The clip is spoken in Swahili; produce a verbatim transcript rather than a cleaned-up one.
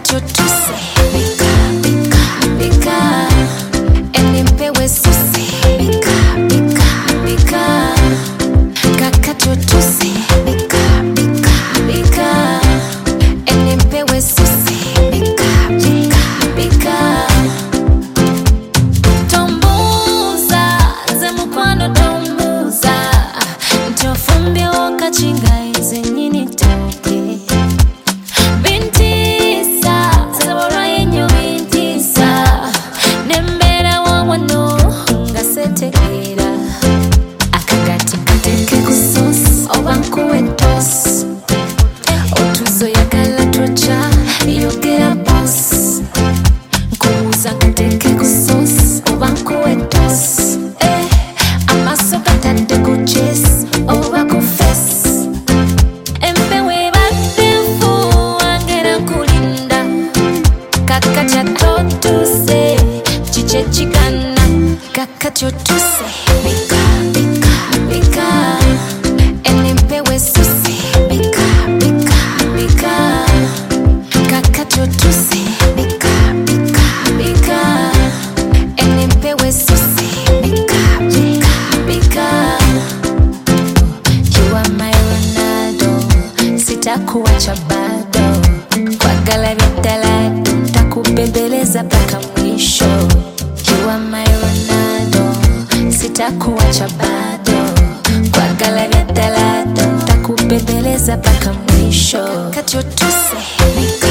kakachotuse bika bika bika enimpewe suse bika bika bika kakachotuse bika bika bika enimpewe suse bika bika bika tombuza zemukwano tombuza ntofumbi wakachinga izi nyini toke bintisa sabora yenyo bintisa nembera wawano ngasetekera akagati kateke kusos obankuwe tos otuzo yakala tocha yogera boss nkuza kateke kusos obankuwe tos eh amaso katande kuches oba kufes empewe batefu angera kulinda kakacha totuse chiche chikana kakacho tuse bika bika bika enempewe suse bika bika bika kakacho tuse bika bika bika enempewe suse bika bika bika you are my Ronaldo sitakuacha bado kwagala vitalado takubembeleza mpaka mwisho you are my Ronaldo sitakuacha bado kwagala vitalado takubembeleza mpaka mwisho kakachotuse